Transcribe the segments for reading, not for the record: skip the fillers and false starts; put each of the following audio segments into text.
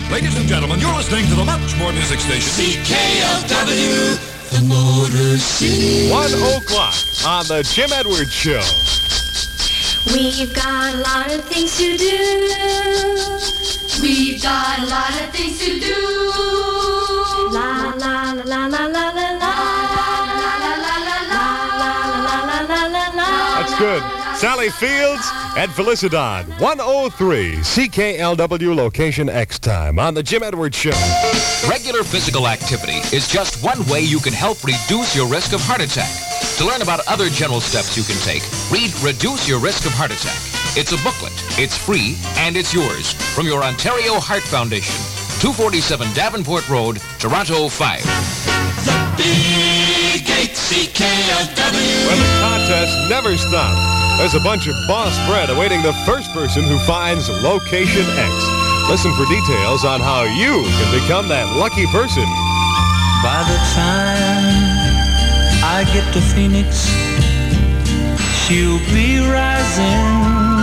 Ladies and gentlemen, you're listening to the much more music station. CKLW, the Motor City. 1 o'clock on the Jim Edwards Show. We've got a lot of things to do. We've got a lot of things to do. La la la la la la la la. That's good. Sally Fields and Felicidad. 103 CKLW location X time on the Jim Edwards Show. Regular physical activity is just one way you can help reduce your risk of heart attack. To learn about other general steps you can take, read Reduce Your Risk of Heart Attack. It's a booklet, it's free, and it's yours from your Ontario Heart Foundation. 247 Davenport Road, Toronto 5. The Big 8 CKLW. Well, the contest never stops. There's a bunch of boss bread awaiting the first person who finds Location X. Listen for details on how you can become that lucky person. By the time I get to Phoenix, she'll be rising.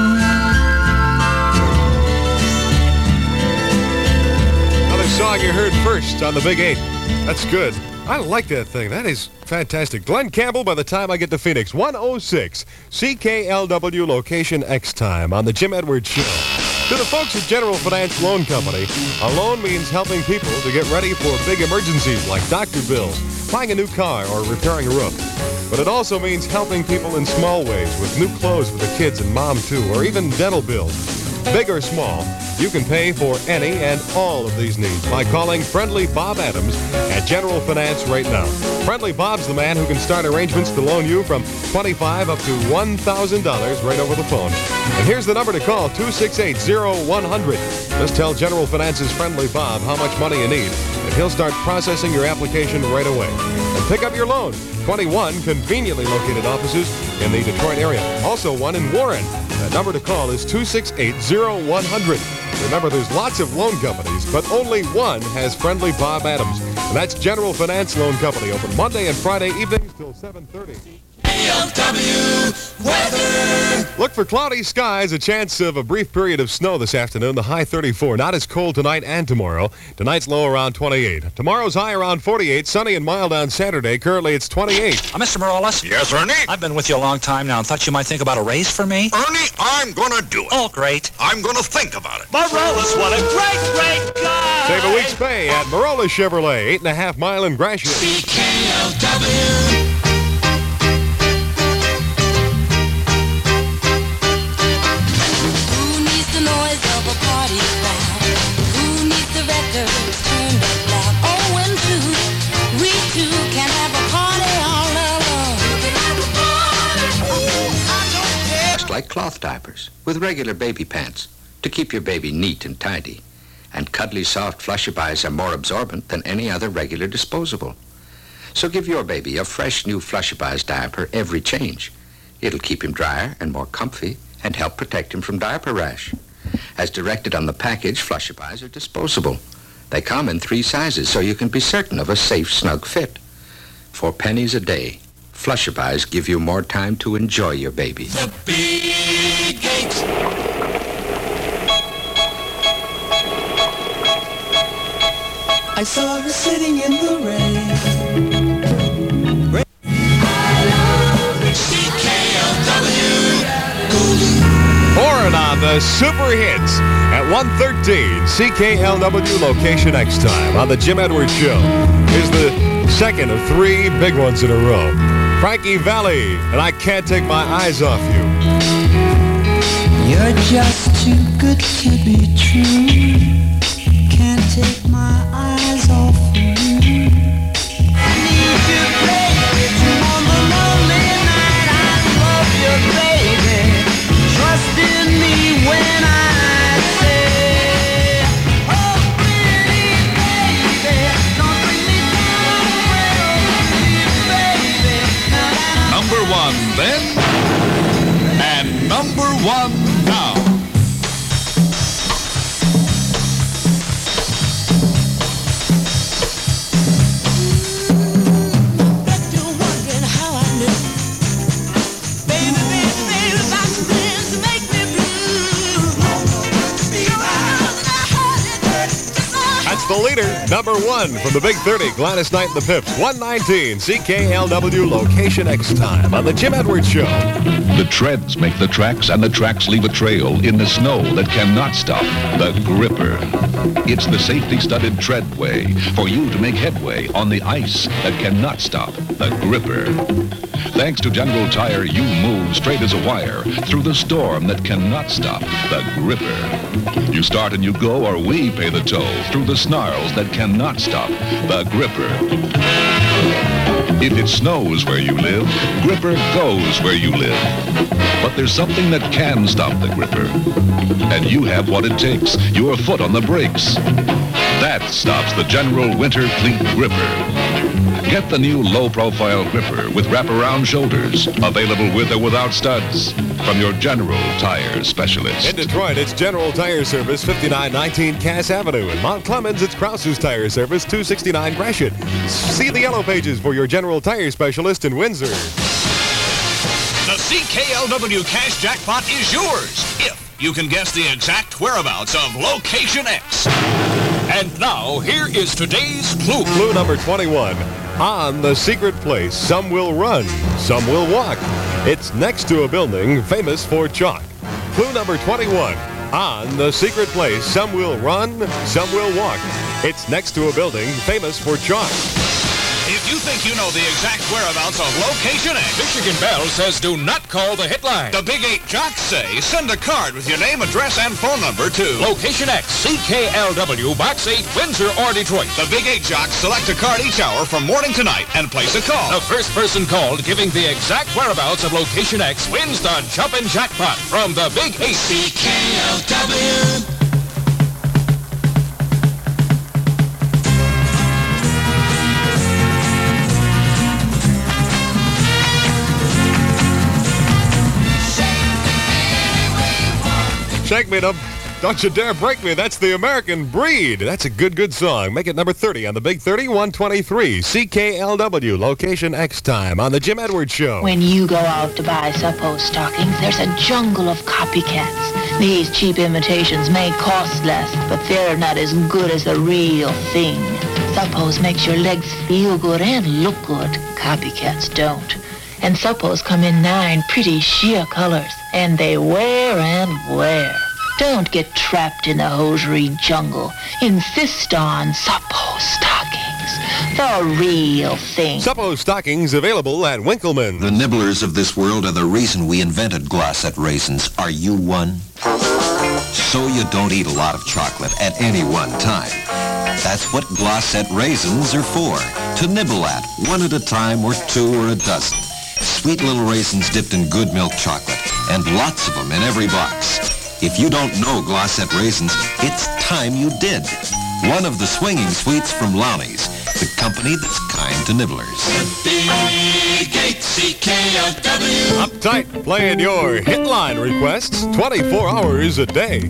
Another song you heard first on the Big 8. That's good. I like that thing. That is fantastic. Glenn Campbell, By the Time I Get to Phoenix. 106 CKLW location X time on the Jim Edwards Show. To the folks at General Finance Loan Company, a loan means helping people to get ready for big emergencies like doctor bills, buying a new car, or repairing a roof. But it also means helping people in small ways with new clothes for the kids and mom too, or even dental bills. Big or small, you can pay for any and all of these needs by calling Friendly Bob Adams at General Finance right now. Friendly Bob's the man who can start arrangements to loan you from $25 up to $1,000 right over the phone. And here's the number to call, 268-0100. Just tell General Finance's Friendly Bob how much money you need, and he'll start processing your application right away. And pick up your loan. 21 conveniently located offices in the Detroit area. Also one in Warren. That number to call is 268-0100. Remember, there's lots of loan companies, but only one has Friendly Bob Adams. And that's General Finance Loan Company, open Monday and Friday evenings till 7:30. CKLW weather. Look for cloudy skies, a chance of a brief period of snow this afternoon, the high 34. Not as cold tonight and tomorrow. Tonight's low around 28. Tomorrow's high around 48. Sunny and mild on Saturday. Currently it's 28. Mr. Morales? Yes, Ernie? I've been with you a long time now and thought you might think about a raise for me. Ernie, I'm gonna do it. Oh, great. I'm gonna think about it. Morales, what a great guy! Save a week's pay at Marola Chevrolet, 8.5 Mile in Gratiot. CKLW. Like cloth diapers with regular baby pants to keep your baby neat and tidy. And cuddly soft Flushabuys are more absorbent than any other regular disposable. So give your baby a fresh new Flushabuys diaper every change. It'll keep him drier and more comfy and help protect him from diaper rash. As directed on the package, Flushabuys are disposable. They come in 3 sizes so you can be certain of a safe, snug fit. For pennies a day, Flushabuys give you more time to enjoy your baby. The Big 8. I saw her sitting in the rain. CKLW. Warren on the Super Hits at 113 CKLW location X time on the Jim Edwards Show. Here's the second of 3 big ones in a row. Frankie Valli, and I Can't Take My Eyes Off You. You're just too good to be true. Can't take my eyes off you. I need you, baby. On the lonely night, I love you, baby. Trust in me when I say, oh, pretty baby, don't bring me down, Number 1 then, and number 1 now. the leader, number 1 from the Big 30, Gladys Knight and the Pips, 119, CKLW Location X Time on the Jim Edwards Show. The treads make the tracks, and the tracks leave a trail in the snow that cannot stop. The Gripper. It's the safety-studded treadway for you to make headway on the ice that cannot stop. The Gripper. Thanks to General Tire, you move straight as a wire through the storm that cannot stop. The Gripper. You start and you go, or we pay the toll through the snarls that cannot stop. The Gripper. If it snows where you live, Gripper goes where you live. But there's something that can stop the Gripper. And you have what it takes, your foot on the brakes. That stops the General Winter Fleet Gripper. Get the new low-profile Gripper with wraparound shoulders, available with or without studs, from your General Tire specialist. In Detroit, it's General Tire Service, 5919 Cass Avenue. In Mount Clemens, it's Krause's Tire Service, 269 Gratiot. See the yellow pages for your General Tire specialist in Windsor. The CKLW Cash Jackpot is yours if you can guess the exact whereabouts of Location X. And now, here is today's clue. Clue number 21. On the secret place, some will run, some will walk. It's next to a building famous for chalk. Clue number 21. On the secret place, some will run, some will walk. It's next to a building famous for chalk. If you think you know the exact whereabouts of Location X, Michigan Bell says do not call the hit line. the Big 8 Jocks say send a card with your name, address, and phone number to Location X, CKLW, Box 8, Windsor or Detroit. the Big 8 Jocks. Select a card each hour from morning to night and place a call. The first person called giving the exact whereabouts of Location X wins the Jumpin' Jackpot from the Big 8. CKLW. Shake me, don't you dare break me. That's the American Breed. That's a good song. Make it number 30 on the Big 30, 123. CKLW, Location X Time on the Jim Edwards Show. When you go out to buy Suppose stockings, there's a jungle of copycats. These cheap imitations may cost less, but they're not as good as the real thing. Suppose makes your legs feel good and look good. Copycats don't. And Suppose come in 9 pretty sheer colors, and they wear and wear. Don't get trapped in the hosiery jungle. Insist on Suppose stockings, the real thing. Suppose stockings available at Winkleman. The nibblers of this world are the reason we invented Glosette raisins. Are you one? So you don't eat a lot of chocolate at any one time. That's what Glosette raisins are for. To nibble at, one at a time or 2 or a dozen. Sweet little raisins dipped in good milk chocolate, and lots of them in every box. If you don't know Glosette raisins, it's time you did. One of the swinging sweets from Lowney's, the company that's kind to nibblers. Big 8 CKLW. Uptight, playing your hit line requests 24 hours a day.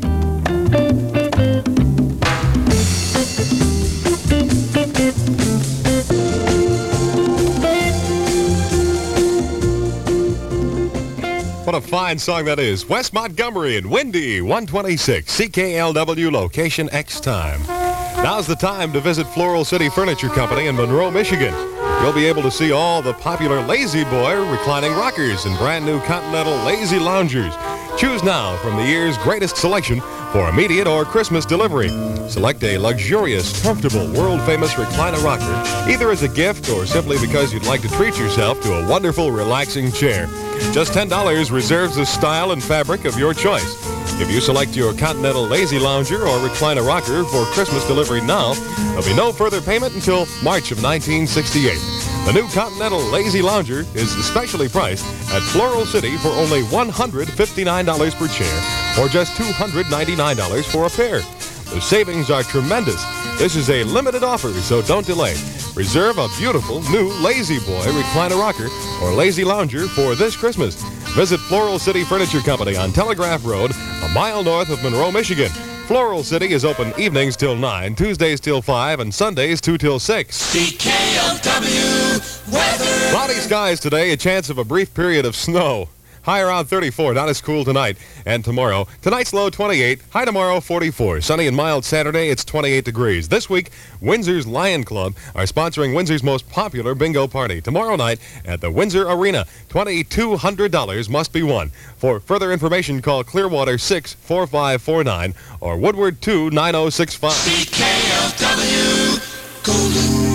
What a fine song that is. West Montgomery and Windy, 126, CKLW Location X Time. Now's the time to visit Floral City Furniture Company in Monroe, Michigan. You'll be able to see all the popular Lazy Boy reclining rockers and brand new Continental Lazy Loungers. Choose now from the year's greatest selection for immediate or Christmas delivery. Select a luxurious, comfortable, world-famous recliner rocker, either as a gift or simply because you'd like to treat yourself to a wonderful, relaxing chair. Just $10 reserves the style and fabric of your choice. If you select your Continental Lazy Lounger or recliner rocker for Christmas delivery now, there'll be no further payment until March of 1968. The new Continental Lazy Lounger is especially priced at Floral City for only $159 per chair or just $299 for a pair. The savings are tremendous. This is a limited offer, so don't delay. Reserve a beautiful new Lazy Boy recliner rocker or Lazy Lounger for this Christmas. Visit Floral City Furniture Company on Telegraph Road, a mile north of Monroe, Michigan. Floral City is open evenings till 9, Tuesdays till 5, and Sundays 2 till 6. CKLW weather. Cloudy skies today, a chance of a brief period of snow. High around 34. Not as cool tonight and tomorrow. Tonight's low 28. High tomorrow 44. Sunny and mild Saturday. It's 28 degrees. This week, Windsor's Lion Club are sponsoring Windsor's most popular bingo party tomorrow night at the Windsor Arena. $2,200 must be won. For further information, call Clearwater 64549 or Woodward 29065. CKLW Golden.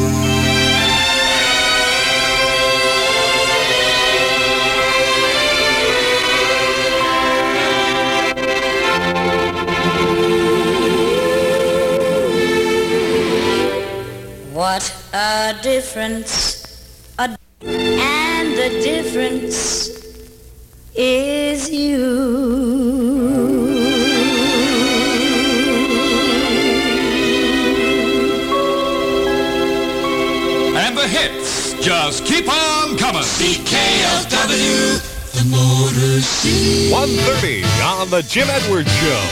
What a difference, and the difference is you. And the hits just keep on coming. CKLW, the Motor City. 1:30 on the Jim Edwards Show.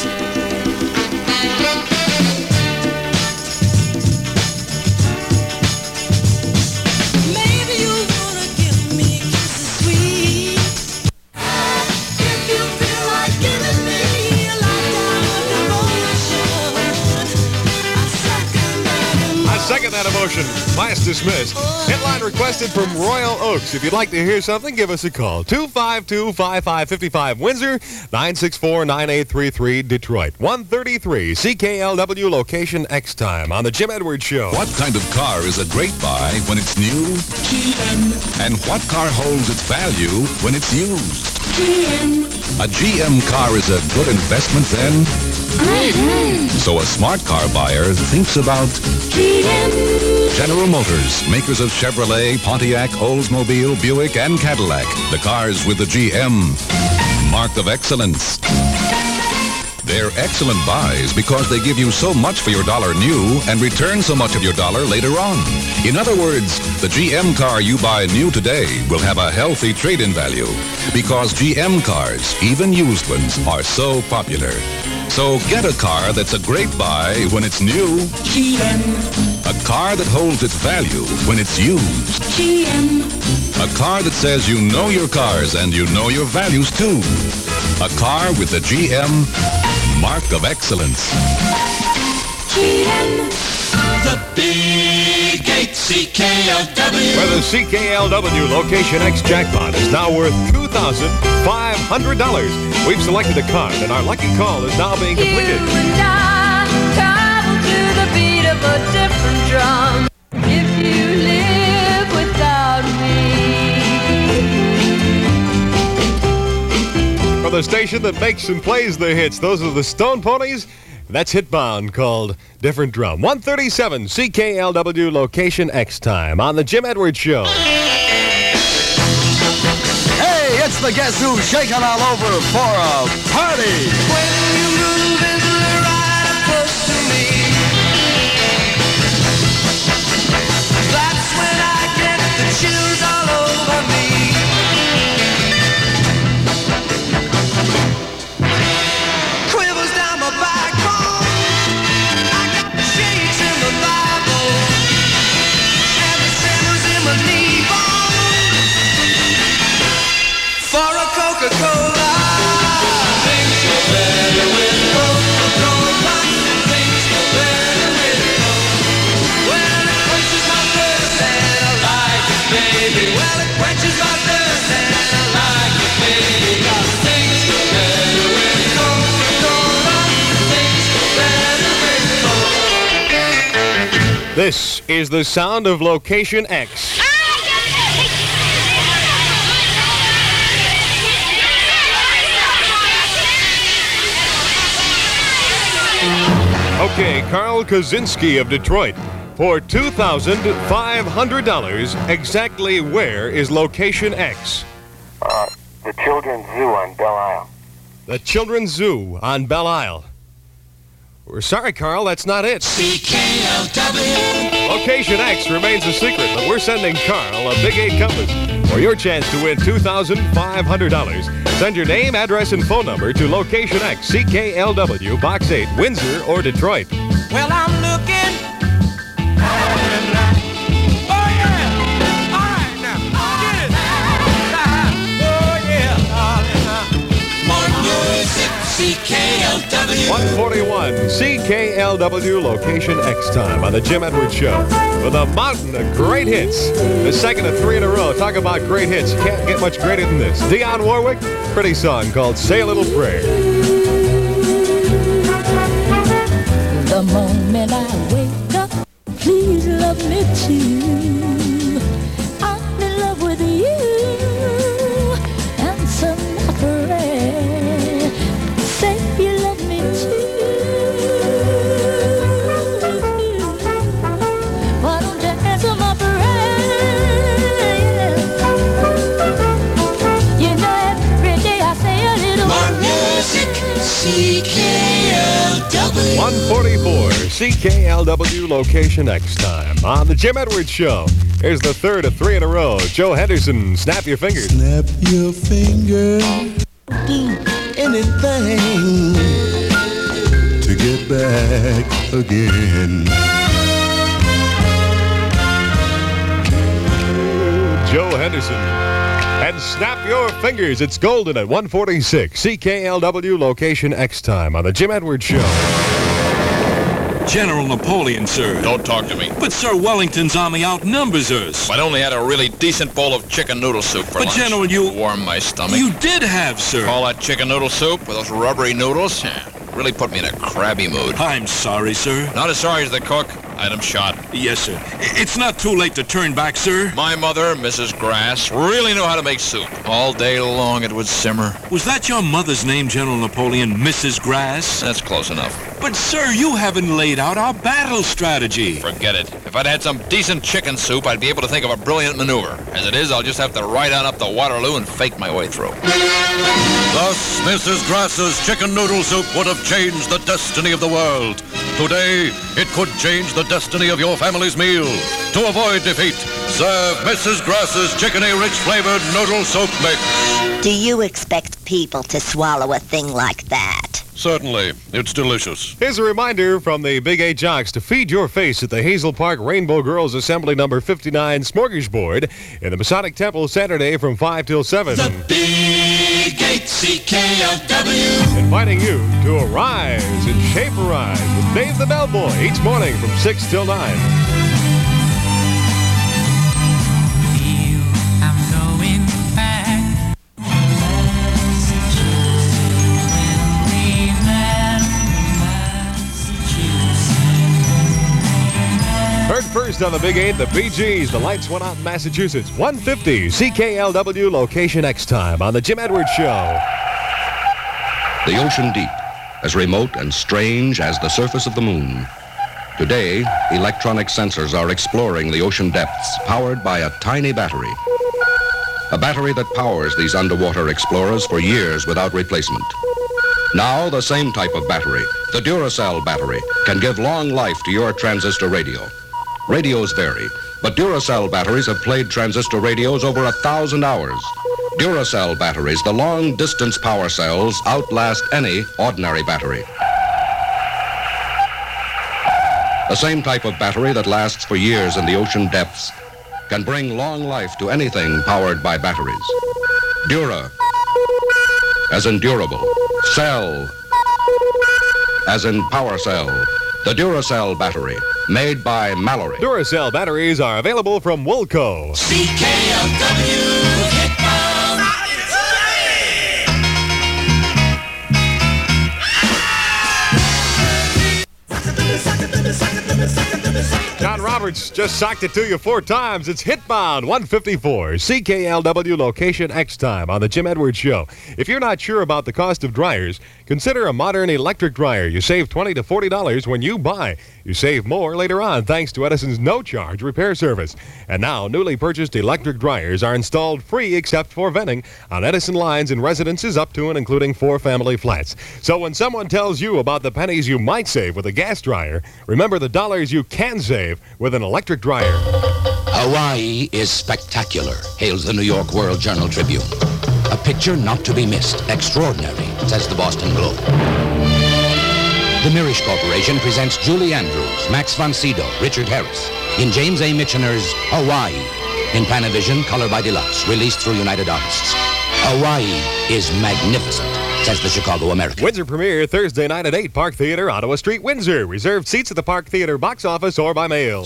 Second that emotion. Class dismissed. Headline requested from Royal Oaks. If you'd like to hear something, give us a call. 252-5555 Windsor, 964-9833 Detroit. 133 CKLW location X time on the Jim Edwards Show. What kind of car is a great buy when it's new? GM. And what car holds its value when it's used? GM. A GM car is a good investment then? So a smart car buyer thinks about General Motors, makers of Chevrolet, Pontiac, Oldsmobile, Buick, and Cadillac. The cars with the GM mark of excellence. They're excellent buys because they give you so much for your dollar new and return so much of your dollar later on. In other words, the GM car you buy new today will have a healthy trade-in value because GM cars, even used ones, are so popular. So get a car that's a great buy when it's new. GM. A car that holds its value when it's used. GM. A car that says you know your cars and you know your values too. A car with the GM mark of excellence. GM. The Big 8 CKLW. Where the CKLW Location X jackpot is now worth $2,500. We've selected a card, and our lucky call is now being completed. You and I travel to the beat of a different drum. If you live without me. For the station that makes and plays the hits, those are the Stone Ponies. That's Hitbound, called Different Drum. 137 CKLW Location X time on the Jim Edwards Show. Hey, it's the Guess Who shaking all over for a party. When you move into the right up close to me, that's when I get the chills all over me. Quivers down my backbone, I got the shakes in my Bible, and the tremors in my knee bone. For a Coca-Cola, things go better with Coca-Cola. Things go better with Coke. Well, it quenches my thirst and I like it, baby. Well, it quenches my thirst and I like it, baby. 'Cause things go better with Coca-Cola. Things go better with Coke. This is the sound of Location X. Okay, Carl Kaczynski of Detroit. For $2,500, exactly where is Location X? The Children's Zoo on Belle Isle. The Children's Zoo on Belle Isle. We're sorry, Carl, that's not it. CKLW. Location X remains a secret, but we're sending Carl a Big 8 compass for your chance to win $2,500. Send your name, address, and phone number to Location X, CKLW, Box 8, Windsor or Detroit. Well, I'm looking. Oh, yeah. All right, now. Get it. Oh, yeah. CKLW. 141 CKLW location X time on the Jim Edwards Show with a mountain of great hits. The second of 3 in a row. Talk about great hits. Can't get much greater than this. Dionne Warwick, pretty song called Say a Little Prayer. The moment I wake up, please love me too. I'm in love with you. Answer my prayer. Say you love me too. Why don't you answer my prayer? You know every day I say a little more music. CKLW. 144 CKLW location X time on the Jim Edwards Show. Here's the third of 3 in a row. Joe Henderson, snap your fingers. Snap your fingers. Do anything to get back again. Joe Henderson. And snap your fingers. It's golden at 146 CKLW location X time on the Jim Edwards Show. General Napoleon, sir. Don't talk to me. But Sir Wellington's army outnumbers us. I only had a really decent bowl of chicken noodle soup for lunch. But General, you... warm my stomach. You did have, sir. All that chicken noodle soup with those rubbery noodles really put me in a crabby mood. I'm sorry, sir. Not as sorry as the cook. Item shot. Yes, sir. It's not too late to turn back, sir. My mother, Mrs. Grass, really knew how to make soup. All day long it would simmer. Was that your mother's name, General Napoleon, Mrs. Grass? That's close enough. But, sir, you haven't laid out our battle strategy. Forget it. If I'd had some decent chicken soup, I'd be able to think of a brilliant maneuver. As it is, I'll just have to ride on up to Waterloo and fake my way through. Thus, Mrs. Grass's chicken noodle soup would have changed the destiny of the world. Today, it could change the destiny of your family's meal. To avoid defeat, serve Mrs. Grass's chickeny-rich flavored noodle soup mix. Do you expect people to swallow a thing like that? Certainly. It's delicious. Here's a reminder from the Big 8 Jocks to feed your face at the Hazel Park Rainbow Girls Assembly number 59 Smorgasbord in the Masonic Temple Saturday from 5 till 7. The Big 8 CKLW. Inviting you to Arise and Shape Arise with Dave the Bellboy each morning from 6 till 9. Heard first on the Big 8, the Bee Gees. The lights went out in Massachusetts. 150 CKLW location X time on the Jim Edwards Show. The ocean deep, as remote and strange as the surface of the moon. Today, electronic sensors are exploring the ocean depths, powered by a tiny battery. A battery that powers these underwater explorers for years without replacement. Now, the same type of battery, the Duracell battery, can give long life to your transistor radio. Radios vary, but Duracell batteries have played transistor radios over 1,000 hours. Duracell batteries, the long-distance power cells, outlast any ordinary battery. The same type of battery that lasts for years in the ocean depths can bring long life to anything powered by batteries. Dura, as in durable. Cell, as in power cell. The Duracell battery, made by Mallory. Duracell batteries are available from Woolco. CKLW. Hit bomb. John Roberts just socked it to you 4 times. It's Hitbound 154 CKLW location X time on the Jim Edwards Show. If you're not sure about the cost of dryers, consider a modern electric dryer. You save $20 to $40 when you buy. You save more later on thanks to Edison's no-charge repair service. And now, newly purchased electric dryers are installed free except for venting on Edison lines in residences up to and including 4-family flats. So when someone tells you about the pennies you might save with a gas dryer, remember the dollars you can save with an electric dryer. Hawaii is spectacular, hails the New York World Journal Tribune. A picture not to be missed. Extraordinary, says the Boston Globe. The Mirisch Corporation presents Julie Andrews, Max von Sydow, Richard Harris in James A. Michener's Hawaii. In Panavision, color by Deluxe, released through United Artists. Hawaii is magnificent, says the Chicago American. Windsor premiere Thursday night at 8, Park Theater, Ottawa Street, Windsor. Reserved seats at the Park Theater box office or by mail.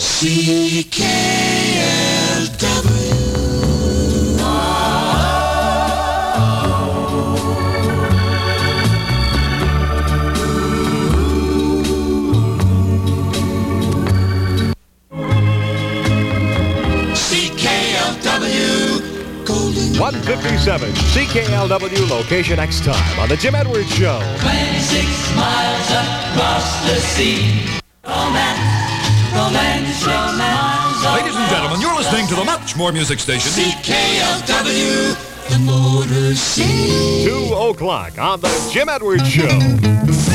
CKLW. 157 CKLW Location X time on the Jim Edwards Show. 26 miles across the sea. Romance. Ladies and gentlemen, you're listening to the much more music station. CKLW, the Motor City. 2 o'clock on the Jim Edwards Show.